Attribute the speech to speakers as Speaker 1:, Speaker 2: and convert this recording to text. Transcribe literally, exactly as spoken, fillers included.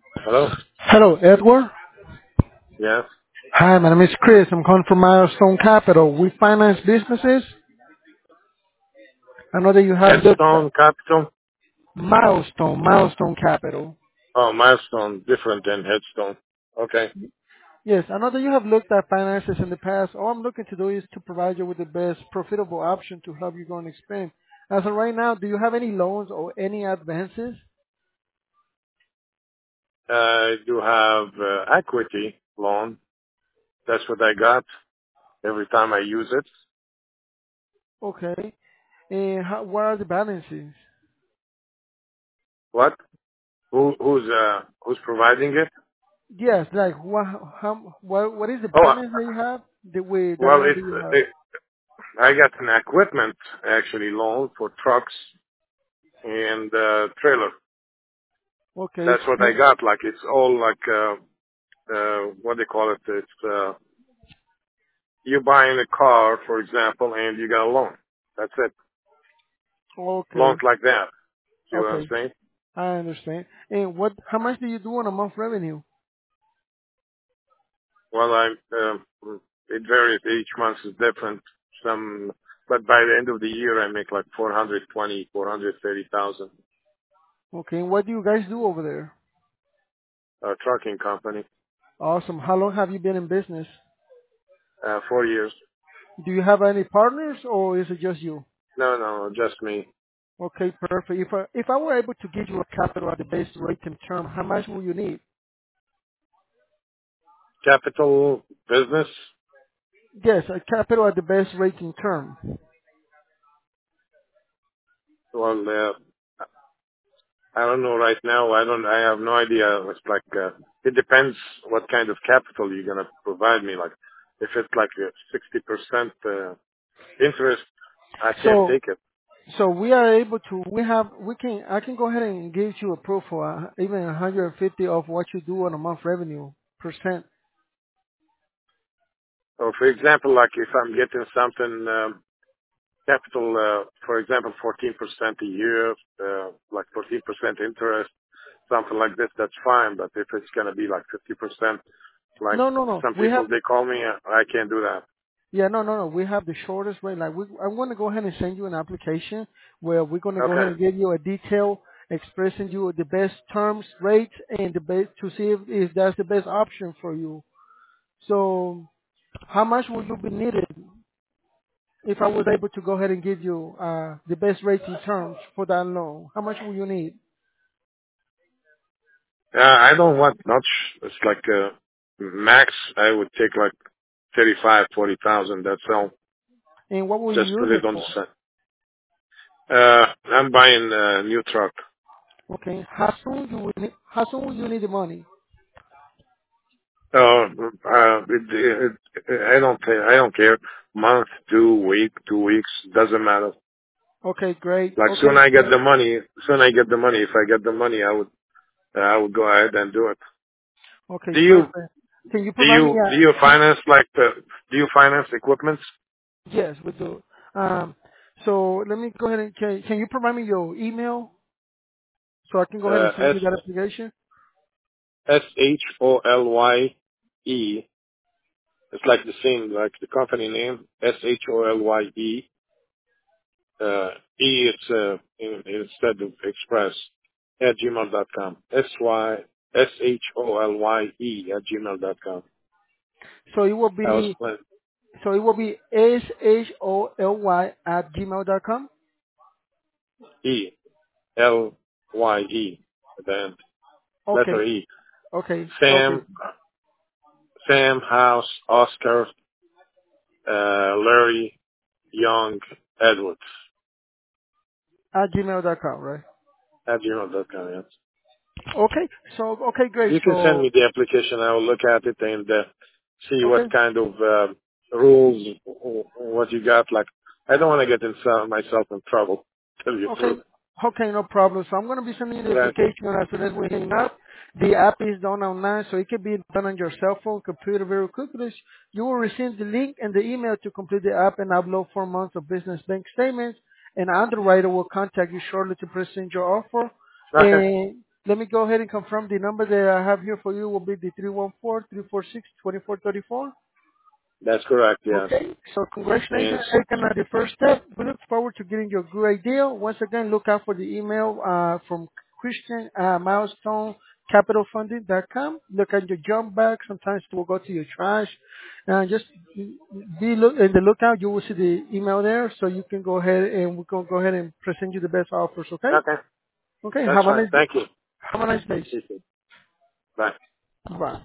Speaker 1: Hello?
Speaker 2: Hello, Edward.
Speaker 1: Yes.
Speaker 2: Hi, my name is Chris. I'm calling from Milestone Capital. We finance businesses. I know that you have looked at
Speaker 1: Headstone Capital?
Speaker 2: Milestone, Milestone Capital.
Speaker 1: Oh, Milestone, different than Headstone. Okay.
Speaker 2: Yes, I know that you have looked at finances in the past. All I'm looking to do is to provide you with the best profitable option to help you grow and expand. As of right now, do you have any loans or any advances?
Speaker 1: I do have uh, equity loan. That's what I got every time I use it.
Speaker 2: Okay. And how, what are the balances?
Speaker 1: What? Who, who's, uh, who's providing it?
Speaker 2: Yes, like what, how, what, what is the
Speaker 1: Oh, uh,
Speaker 2: balance that you have? The way, the
Speaker 1: well,
Speaker 2: loan that
Speaker 1: it's,
Speaker 2: you have?
Speaker 1: it, I got an equipment actually loan for trucks and, uh, trailer.
Speaker 2: Okay.
Speaker 1: That's what I
Speaker 2: And
Speaker 1: got. Like, it's all like, uh, uh, what they call it? It's, uh, you buying a car, for example, and you got a loan. That's it. Loans
Speaker 2: okay.
Speaker 1: like that. See what I'm
Speaker 2: Okay.
Speaker 1: saying?
Speaker 2: I understand. And what? How much do you do on a month revenue?
Speaker 1: Well, I, um, it varies. Each month is different. Some, but by the end of the year, I make like four hundred twenty, four hundred thirty thousand.
Speaker 2: Okay. And what do you guys do over there?
Speaker 1: A trucking company,
Speaker 2: Awesome. How long have you been in business?
Speaker 1: uh, four years.
Speaker 2: Do you have any partners or is it just you?
Speaker 1: No, no, just me.
Speaker 2: Okay, perfect. If I if I were able to give you a capital at the base rate and term, how much will you need?
Speaker 1: Capital business.
Speaker 2: Yes, a capital at the best rate and term.
Speaker 1: Well, uh, I don't know right now. I don't. I have no idea. It's like uh, it depends what kind of capital you're gonna provide me. Like, if it's like a sixty percent uh, interest, I can't
Speaker 2: So
Speaker 1: take it.
Speaker 2: so we are able to we have we can I can go ahead and give you a pro for uh, even one hundred fifty of what you do on a month revenue percent.
Speaker 1: So, for example, like if I'm getting something um, capital, uh, for example, fourteen percent a year, uh, like fourteen percent interest, something like this, that's fine. But if it's gonna be like fifty percent, like
Speaker 2: No, no, no.
Speaker 1: some
Speaker 2: We have
Speaker 1: people they call me, uh, I can't do that.
Speaker 2: Yeah, no, no, no. We have the shortest rate. Like, we, I'm going to go ahead and send you an application where we're going to go ahead
Speaker 1: Okay.
Speaker 2: and give you a detail expressing you the best terms, rates, and the best to see if, if that's the best option for you. So, how much would you be needed if I was able to go ahead and give you uh, the best rates and terms for that loan? How much will you need?
Speaker 1: Uh, I don't want much. It's like uh, max. I would take like thirty-five, forty thousand. That's all.
Speaker 2: And what will you
Speaker 1: Just
Speaker 2: use
Speaker 1: put
Speaker 2: it
Speaker 1: it on the
Speaker 2: for?
Speaker 1: side. Uh, I'm buying a new truck.
Speaker 2: Okay. How soon you will need, how soon will you need the money?
Speaker 1: Uh, uh, it, it, it, I don't, I don't care. Month, two, week, two weeks, doesn't matter.
Speaker 2: Okay, great.
Speaker 1: Like soon
Speaker 2: Okay,
Speaker 1: I get
Speaker 2: great.
Speaker 1: the money, soon I get the money. If I get the money, I would, uh, I would go ahead and do it.
Speaker 2: Okay,
Speaker 1: Do you,
Speaker 2: perfect. Can you
Speaker 1: do
Speaker 2: provide me
Speaker 1: you, do you
Speaker 2: a, can,
Speaker 1: finance like the, do you finance equipment?
Speaker 2: Yes, we do. Um, so let me go ahead and can, can you provide me your email so I can go ahead
Speaker 1: Uh,
Speaker 2: and send
Speaker 1: S,
Speaker 2: you that application?
Speaker 1: S H O L Y E. It's like the same, like the company name, S H O L Y E. Uh, E, it's, uh, in, instead of express, at gmail dot com. S Y, S H O L Y E at gmail dot com.
Speaker 2: So it will
Speaker 1: I was
Speaker 2: be
Speaker 1: playing
Speaker 2: so it will be S H O L Y at gmail dot com.
Speaker 1: E, L Y E, then letter
Speaker 2: Okay,
Speaker 1: E.
Speaker 2: okay, okay.
Speaker 1: Sam, Sam House, Oscar, uh, Larry, Young, Edwards
Speaker 2: At gmail dot com, right?
Speaker 1: at gmail dot com. Yes.
Speaker 2: Okay. So okay, great.
Speaker 1: You can send
Speaker 2: So
Speaker 1: me the application. I will look at it and uh, see what
Speaker 2: okay,
Speaker 1: kind of uh, rules, what you got. Like, I don't want to get inside myself in trouble. Tell you the
Speaker 2: Okay.
Speaker 1: truth.
Speaker 2: Okay, no problem. So I'm going to be sending you the
Speaker 1: Okay.
Speaker 2: application as soon as we hang up. The app is done online, so it can be done on your cell phone, computer very quickly. You will receive the link and the email to complete the app and upload four months of business bank statements. An underwriter will contact you shortly to present your offer.
Speaker 1: Okay.
Speaker 2: And Let me go ahead and confirm the number that I have here for you will be the three one four, three four six, two four three four.
Speaker 1: That's correct. Yes.
Speaker 2: Okay, so
Speaker 1: And
Speaker 2: congratulations, taking uh, the first step. We look forward to getting your good idea. Once again, look out for the email uh, from Christian uh, Milestone Capital Funding dot com. Look at your junk bag. Sometimes it will go to your trash. Uh, just be look in the lookout. You will see the email there, so you can go ahead and we can go ahead and present you the best offers. Okay.
Speaker 1: okay,
Speaker 2: Okay.
Speaker 1: that's
Speaker 2: Have a
Speaker 1: fine.
Speaker 2: nice
Speaker 1: Thank you.
Speaker 2: have a nice day.
Speaker 1: Appreciate it. Bye.
Speaker 2: Bye.